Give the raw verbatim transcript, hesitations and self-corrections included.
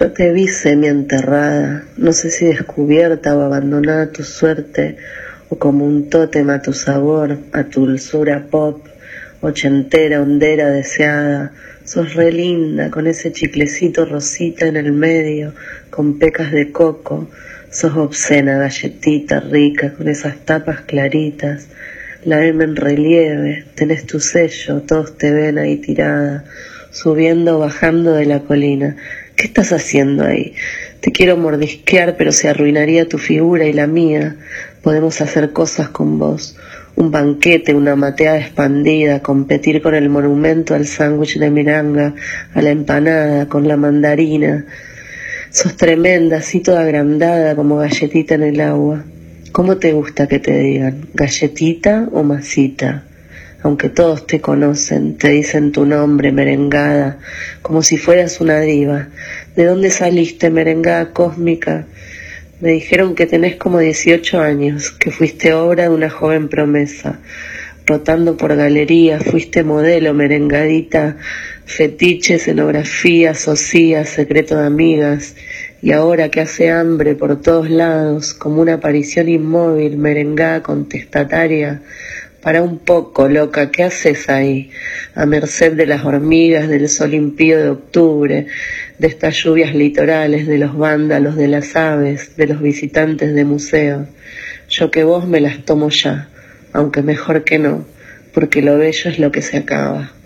Yo te vi semi-enterrada, no sé si descubierta o abandonada a tu suerte, o como un tótem a tu sabor, a tu dulzura pop, ochentera, hondera, deseada. Sos re linda, con ese chiclecito rosita en el medio, con pecas de coco. Sos obscena, galletita rica, con esas tapas claritas. La M en relieve, tenés tu sello, todos te ven ahí tirada, subiendo o bajando de la colina. ¿Qué estás haciendo ahí? Te quiero mordisquear, pero se arruinaría tu figura y la mía. Podemos hacer cosas con vos. Un banquete, una mateada expandida, competir con el monumento al sándwich de miranga, a la empanada, con la mandarina. Sos tremenda, así toda agrandada como galletita en el agua. ¿Cómo te gusta que te digan? ¿Galletita o masita? Aunque todos te conocen, te dicen tu nombre, merengada, como si fueras una diva. ¿De dónde saliste, merengada cósmica? Me dijeron que tenés como dieciocho años, que fuiste obra de una joven promesa. Rotando por galerías, fuiste modelo, merengadita, fetiche, escenografía, socia, secreto de amigas. Y ahora que hace hambre por todos lados, como una aparición inmóvil, merengada contestataria. Para un poco, loca, ¿qué haces ahí? A merced de las hormigas, del sol impío de octubre, de estas lluvias litorales, de los vándalos, de las aves, de los visitantes de museos. Yo que vos me las tomo ya, aunque mejor que no, porque lo bello es lo que se acaba.